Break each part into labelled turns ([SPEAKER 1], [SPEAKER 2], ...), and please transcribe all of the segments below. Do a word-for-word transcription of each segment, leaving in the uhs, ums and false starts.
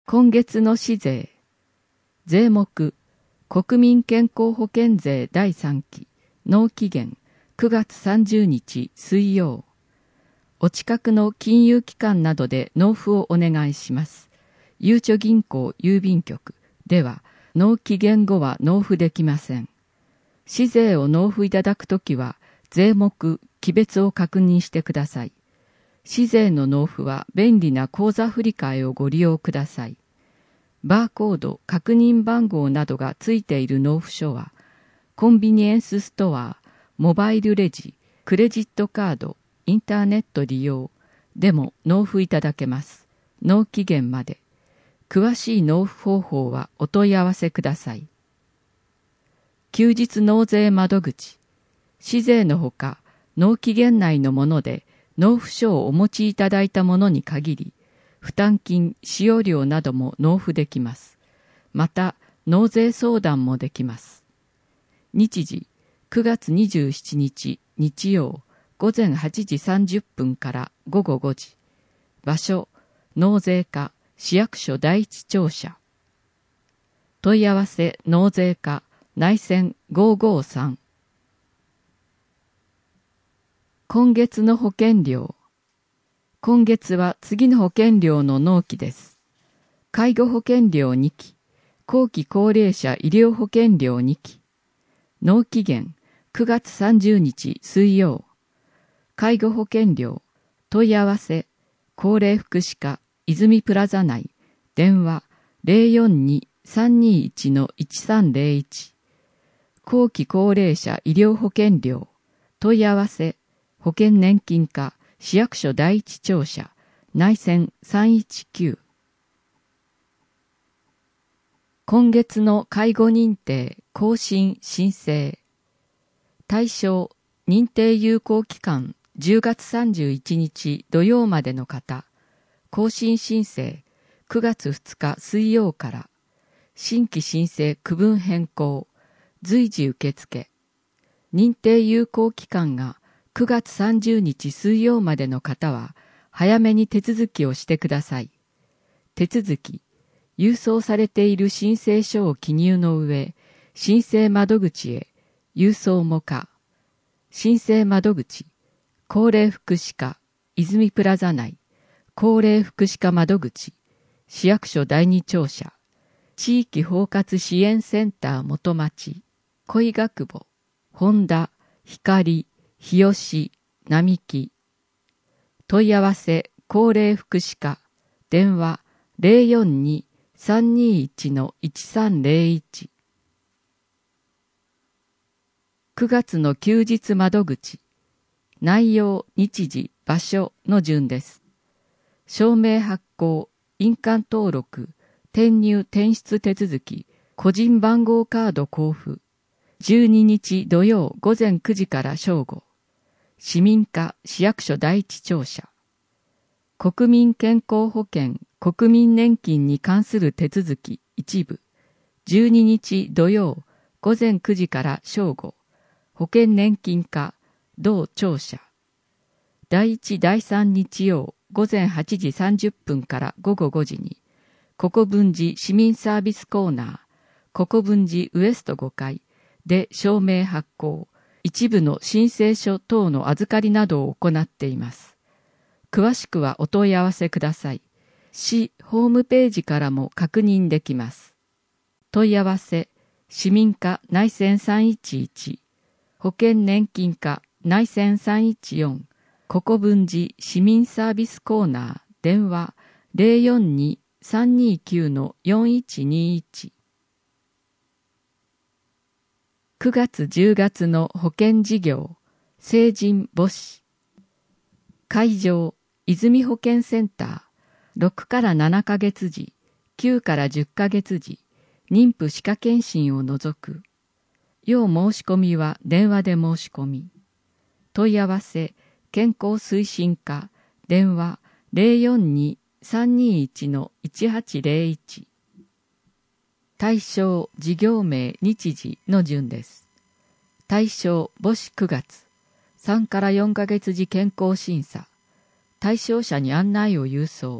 [SPEAKER 1] 今月の市税。税目、国民健康保険税だいさんき、納期限くがつさんじゅうにち水曜。お近くの金融機関などで納付をお願いします。ゆうちょ銀行郵便局では、納期限後は納付できません。市税を納付いただくときは、税目、期別を確認してください。市税の納付は便利な口座振替をご利用ください。バーコード、確認番号などがついている納付書は、コンビニエンスストア、モバイルレジ、クレジットカード、インターネット利用でも納付いただけます。納期限まで。詳しい納付方法はお問い合わせください。休日納税窓口。市税のほか、納期限内のもので納付書をお持ちいただいたものに限り、負担金、使用料なども納付できます。また、納税相談もできます。日時、くがつにじゅうしちにち日曜、ごぜんはちじさんじゅっぷんからごごごじ。場所、納税課、市役所第一庁舎。問い合わせ納税課、内線ごーごーさん。今月の保険料。今月は次の保険料の納期です。介護保険料にき、後期高齢者医療保険料にき。納期限くがつさんじゅうにち水曜。介護保険料、問い合わせ、高齢福祉課、泉プラザ内、電話 ゼロよんに さんにいち いちさんゼロいち。後期高齢者医療保険料、問い合わせ、保険年金課、市役所第一庁舎、内線さんいちきゅう。今月の介護認定更新申請。対象、認定有効期間じゅうがつさんじゅういちにち土曜までの方、更新申請くがつふつか水曜から、新規申請区分変更、随時受付。認定有効期間がくがつさんじゅうにち水曜までの方は、早めに手続きをしてください。手続き、郵送されている申請書を記入の上、申請窓口へ、郵送も可。申請窓口、高齢福祉課、泉プラザ内、高齢福祉課窓口、市役所第二庁舎、地域包括支援センター元町、恋学母、本田、光、日吉、並木。問い合わせ、高齢福祉課、電話 ゼロよんに さんにいち いちさんゼロいち。くがつの休日窓口、内容、日時、場所の順です。証明発行、印鑑登録、転入転出手続き、個人番号カード交付。じゅうににち土曜ごぜんくじから正午。市民課市役所第一庁舎。国民健康保険国民年金に関する手続き一部。じゅうににち土曜ごぜんくじから正午。保険年金課同庁舎。第一第三日曜ごぜんはちじさんじゅっぷんからごごごじに、国分寺市民サービスコーナー、国分寺ウエストごかいで証明発行、一部の申請書等の預かりなどを行っています。詳しくはお問い合わせください。市ホームページからも確認できます。問い合わせ、市民課内線さんいちいち、保険年金課内線さんいちよん、国分寺市民サービスコーナー電話 ゼロよんに さんにきゅう よんいちにいち。くがつじゅうがつの保険事業、成人母子。会場、泉保健センター、ろくからななかげつ時、きゅうからじゅっかげつ時、妊婦歯科検診を除く。要申し込みは電話で申し込み。問い合わせ、健康推進課、電話 ゼロよんに さんにいち いちはちゼロいち。対象、事業名、日時の順です。対象、母子くがつ。さんからよんかげつ時健康審査。対象者に案内を郵送。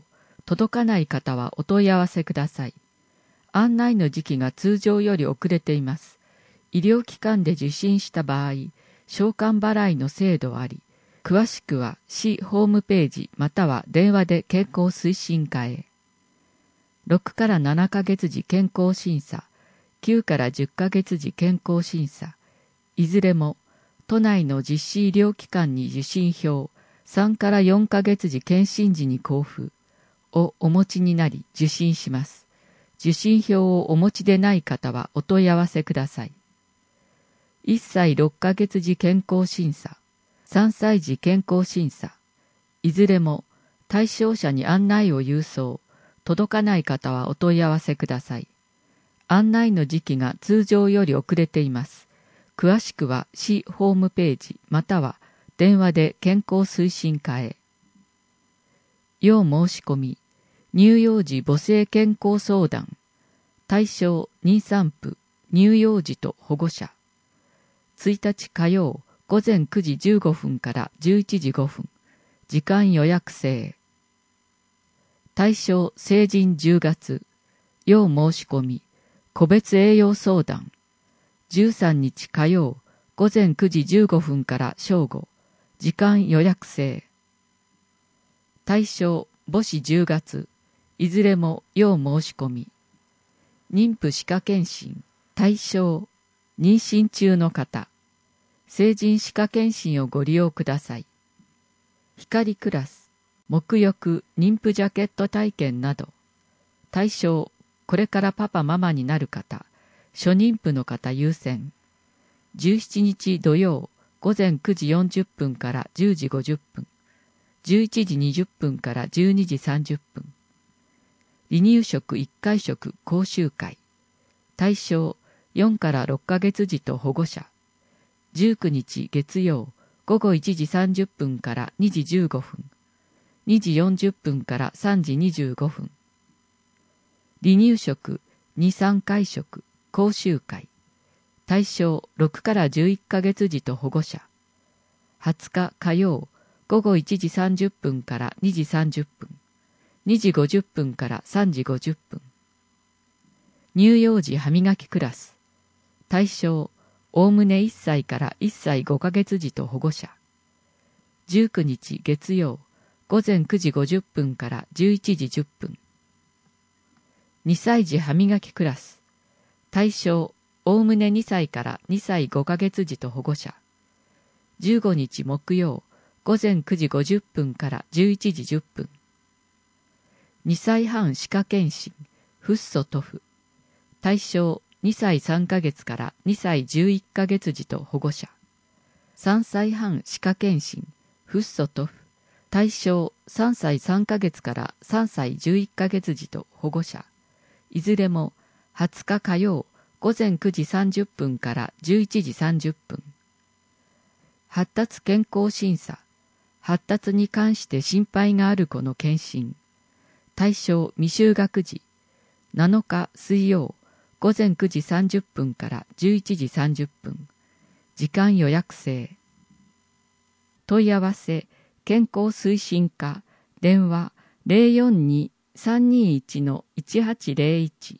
[SPEAKER 1] 届かない方はお問い合わせください。案内の時期が通常より遅れています。医療機関で受診した場合、償還払いの制度あり、詳しくは市ホームページまたは電話で健康推進課へ。ろくからななかげつ時健康審査、きゅうからじゅっかげつ時健康審査、いずれも都内の実施医療機関に受診票、さんからよんかげつ時検診時に交付をお持ちになり受診します。受診票をお持ちでない方はお問い合わせください。いっさいろっかげつ時健康審査、さんさい時健康審査、いずれも対象者に案内を郵送、届かない方はお問い合わせください。案内の時期が通常より遅れています。詳しくは市ホームページまたは電話で健康推進課へ。要申し込み、乳幼児母性健康相談、対象妊産婦、乳幼児と保護者。ついたち火曜午前くじじゅうごふんからじゅういちじごふん、時間予約制。対象成人じゅうがつ、要申し込み、個別栄養相談、じゅうさんにち火曜午前くじじゅうごふんから正午、時間予約制。対象母子じゅうがつ、いずれも要申し込み。妊婦歯科検診、対象妊娠中の方、成人歯科検診をご利用ください。光クラス、沐浴妊婦ジャケット体験など、対象これからパパママになる方、初妊婦の方優先。じゅうしちにち土曜午前くじよんじゅっぷんからじゅうじごじゅっぷん、じゅういちじにじゅっぷんからじゅうにじさんじゅっぷん。離乳食いっかい食講習会。対象よんからろっかげつ児と保護者。じゅうくにち月曜午後いちじさんじゅっぷんからにじじゅうごふん、にじよんじゅっぷんからさんじにじゅうごふん。離乳食に、さんかい食講習会。対象ろくからじゅういっかげつ児と保護者。はつか火曜午後いちじさんじゅっぷんからにじさんじゅっぷん、にじごじゅっぷんからさんじごじゅっぷん。乳幼児歯磨きクラス。対象おおむねいっさいからいっさいごかげつ児と保護者。じゅうくにち月曜午前くじごじゅっぷんからじゅういちじじゅっぷん。にさい児歯磨きクラス。対象おおむねにさいからにさいごかげつ児と保護者。じゅうごにち木曜午前くじごじゅっぷんからじゅういちじじゅっぷん。にさいはん歯科検診、フッ素塗布。対象にさいさんかげつからにさいじゅういっかげつ児と保護者。さんさいはん歯科検診、フッ素塗布。対象さんさいさんかげつからさんさいじゅういっかげつ児と保護者。いずれもはつか火曜午前くじさんじゅっぷんからじゅういちじさんじゅっぷん。発達健康審査。発達に関して心配がある子の検診。対象未就学児。なのか水曜午前くじさんじゅっぷんからじゅういちじさんじゅっぷん。時間予約制。問い合わせ健康推進課電話 ゼロよんに さんにいち のいちはちゼロいち。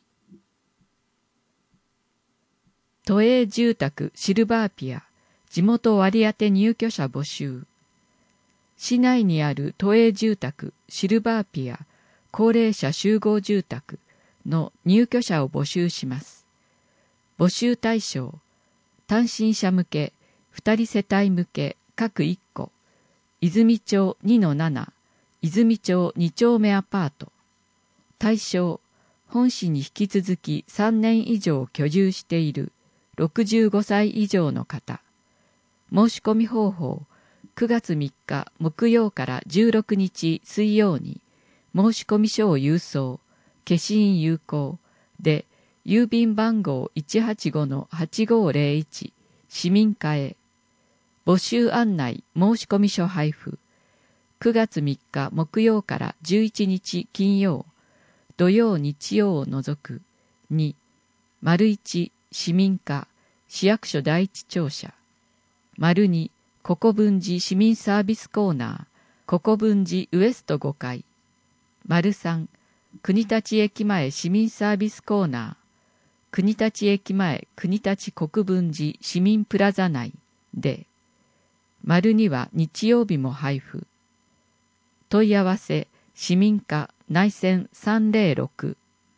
[SPEAKER 1] 都営住宅シルバーピア地元割当入居者募集。市内にある都営住宅シルバーピア高齢者集合住宅の入居者を募集します。募集対象、単身者向け、ふたり世帯向け各いっこ、泉町 にのなな、泉町に丁目アパート。対象、本市に引き続きさんねん以上居住しているろくじゅうごさい以上の方。申し込み方法、くがつみっか木曜からじゅうろくにち水曜に申し込み書を郵送、消印有効で郵便番号 いちはちごのはちごーぜろいち 市民課へ。募集案内申し込み書配布。くがつみっか木曜からじゅういちにち金曜、土曜日曜を除くに、丸いち市民課市役所第一庁舎、丸に国分寺市民サービスコーナー、国分寺ウエストごかい、 丸さん、国立駅前市民サービスコーナー、国立駅前国立国分寺市民プラザ内で、丸には日曜日も配布。問い合わせ市民課内線さんぜろろく。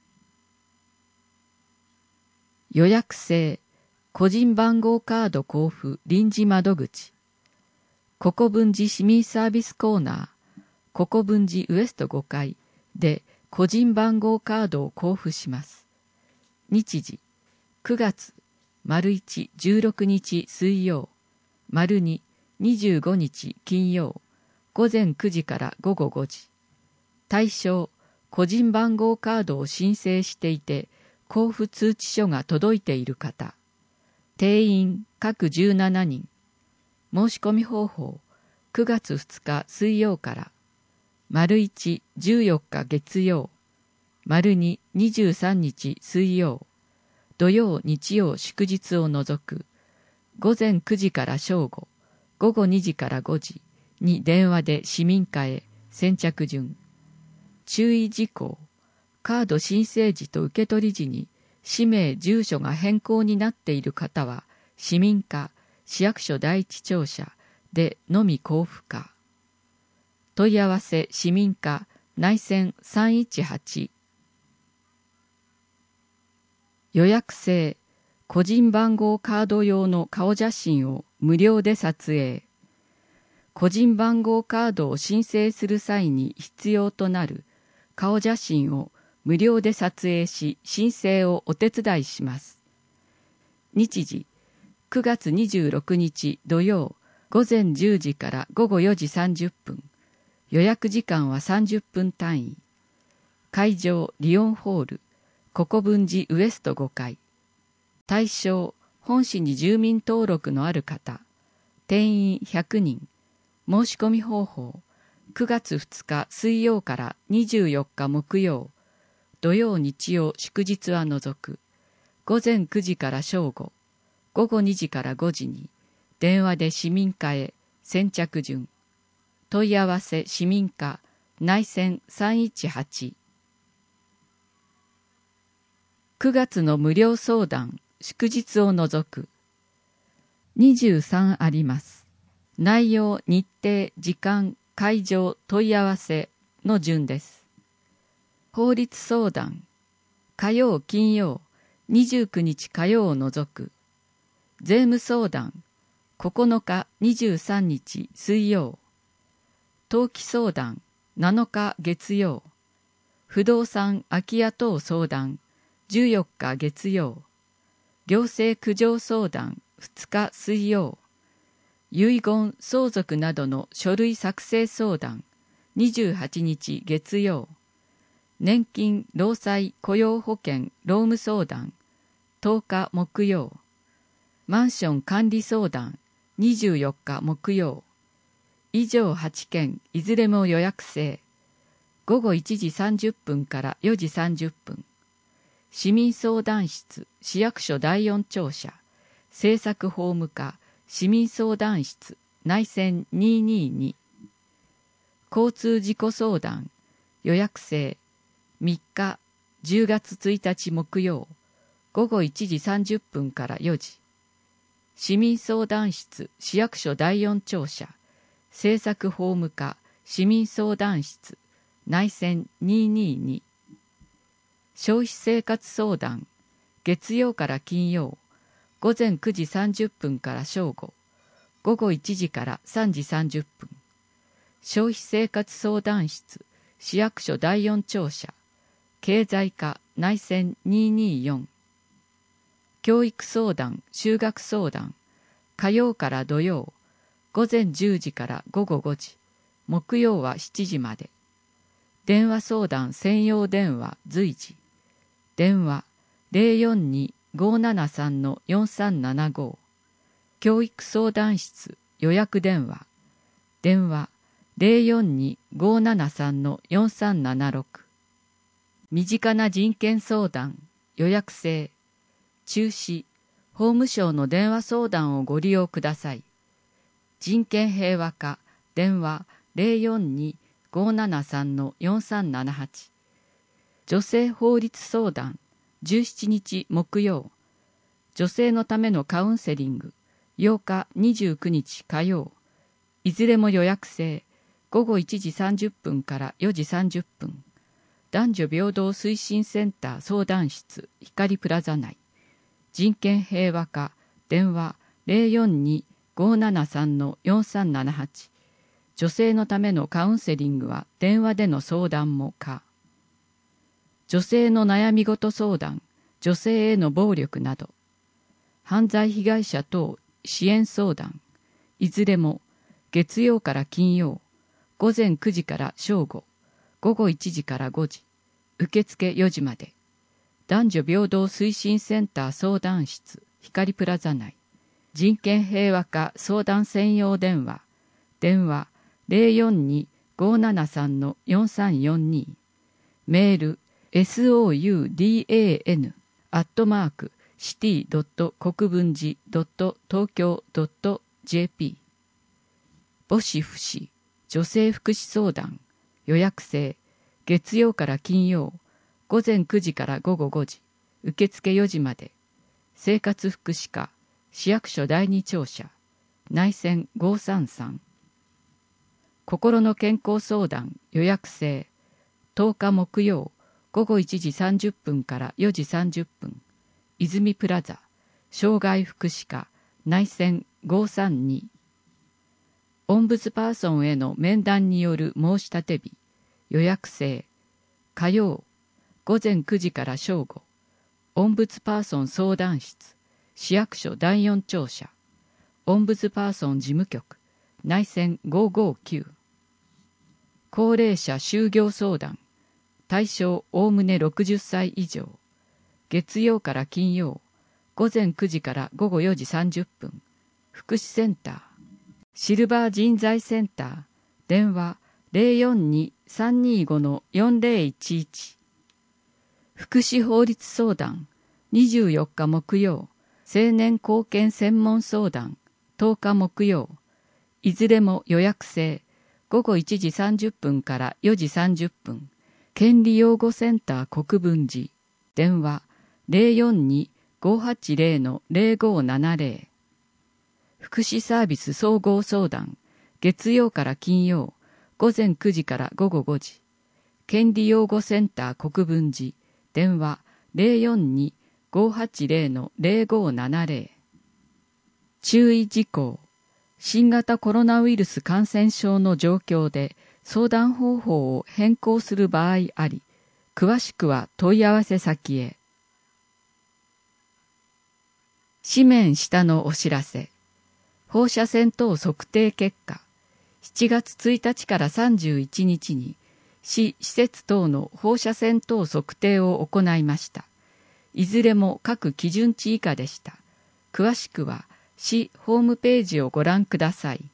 [SPEAKER 1] 予約制個人番号カード交付臨時窓口。国分寺市民サービスコーナー、国分寺ウエストごかいで個人番号カードを交付します。日時、くがつ、丸いち、じゅうろくにち水曜、丸に、にじゅうごにち金曜、午前くじから午後ごじ。対象、個人番号カードを申請していて、交付通知書が届いている方。定員各じゅうななにん。申し込み方法、くがつふつか水曜から、丸いち、じゅうよっか月曜、丸に、にじゅうさんにち水曜、土曜日曜祝日を除く、午前くじから正午、午後にじからごじに電話で市民課へ先着順。注意事項、カード申請時と受取時に氏名住所が変更になっている方は市民課市役所第一庁舎でのみ交付か。問い合わせ市民課内線さんいちはち。予約制個人番号カード用の顔写真を無料で撮影。個人番号カードを申請する際に必要となる顔写真を無料で撮影し申請をお手伝いします。日時、くがつにじゅうろくにち土曜午前じゅうじから午後よじさんじゅっぷん。予約時間はさんじゅっぷん単位。会場リオンホール、国分寺ウエストごかい。対象、本市に住民登録のある方。定員ひゃくにん。申し込み方法、くがつふつか水曜からにじゅうよっか木曜、土曜日曜祝日は除く、午前くじから正午、午後にじからごじに、電話で市民課へ先着順。問い合わせ市民課内線さんいちはち。くがつの無料相談、祝日を除く。にじゅうさんあります。内容、日程、時間、会場、問い合わせの順です。法律相談、火曜、金曜、にじゅうくにち火曜を除く。税務相談、ここのか、にじゅうさんにち水曜。登記相談、なのか月曜。不動産空き家等相談、じゅうよっか月曜。行政苦情相談、ふつか水曜。遺言、相続などの書類作成相談、にじゅうはちにち月曜。年金、労災、雇用保険、労務相談、とおか木曜。マンション管理相談、にじゅうよっか木曜。以上はちけん、いずれも予約制。ごごいちじさんじゅっぷんからよじさんじゅっぷん。市民相談室、市役所だいよん庁舎、政策法務課、市民相談室、内線にひゃくにじゅうに。交通事故相談、予約制、みっか、じゅうがつついたち木曜、ごごいちじさんじゅっぷんからよじ。市民相談室、市役所だいよん庁舎、政策法務課、市民相談室、内線にひゃくにじゅうに。消費生活相談、月曜から金曜、ごぜんくじさんじゅっぷんから正午、ごごいちじからさんじさんじゅっぷん。消費生活相談室、市役所だいよん庁舎、経済課内線にひゃくにじゅうよん。教育相談、就学相談、火曜から土曜、ごぜんじゅうじからごごごじ、木曜はしちじまで。電話相談専用電話随時。電話 ゼロよんに ごーななさん よんさんななご。教育相談室予約電話。電話 ゼロよんに ごーななさん よんさんななろく。身近な人権相談予約制。中止、法務省の電話相談をご利用ください。人権平和課電話 ゼロよんにごーななさんのよんさんななはち。女性法律相談じゅうしちにち木曜。女性のためのカウンセリングようかにじゅうくにち火曜。いずれも予約制。ごごいちじさんじゅっぷんからよじさんじゅっぷん。男女平等推進センター相談室光プラザ内。人権平和課電話 ゼロよんに ごーななさんのよんさんななはち。女性のためのカウンセリングは電話での相談も可。女性の悩み事相談、女性への暴力など、犯罪被害者等支援相談、いずれも月曜から金曜、ごぜんくじから正午、ごごいちじからごじ、受付よじまで。男女平等推進センター相談室光プラザ内。人権平和課相談専用電話、電話 ゼロよんに ごーななさんのよんさんよんに。メール エスオーユーディーエーエヌ アットマークシティドット国分寺ドット東京ドットジェーピー。母子不死女性福祉相談予約制月曜から金曜ごぜんくじからごごごじ受付よじまで。生活福祉課市役所だいに庁舎内線ごーさんさん。心の健康相談予約制とおか木曜ごごいちじさんじゅっぷんからよじさんじゅっぷん。泉プラザ障害福祉課内線ごーさんに。オンブズパーソンへの面談による申し立て日予約制火曜ごぜんくじから正午。オンブズパーソン相談室市役所だいよん庁舎オンブズパーソン事務局内線ごーごーきゅう。高齢者就業相談対象おおむねろくじゅっさい以上。月曜から金曜ごぜんくじからごごよじさんじゅっぷん。福祉センターシルバー人材センター電話 ゼロよんに さんにご よんゼロいちいち。福祉法律相談にじゅうよっか木曜青年貢献専門相談とおか木曜。いずれも予約制ごごいちじさんじゅっぷんからよじさんじゅっぷん。権利擁護センター国分寺電話 ゼロよんに ごはちゼロ ゼロごななゼロ。福祉サービス総合相談月曜から金曜ごぜんくじからごごごじ。権利擁護センター国分寺電話 ゼロよんに ごはちゼロ ゼロごななゼロ。注意事項。新型コロナウイルス感染症の状況で相談方法を変更する場合あり、詳しくは問い合わせ先へ。紙面下のお知らせ。放射線等測定結果、しちがつついたちからさんじゅういちにちに市施設等の放射線等測定を行いました。いずれも各基準値以下でした。詳しくは市ホームページをご覧ください。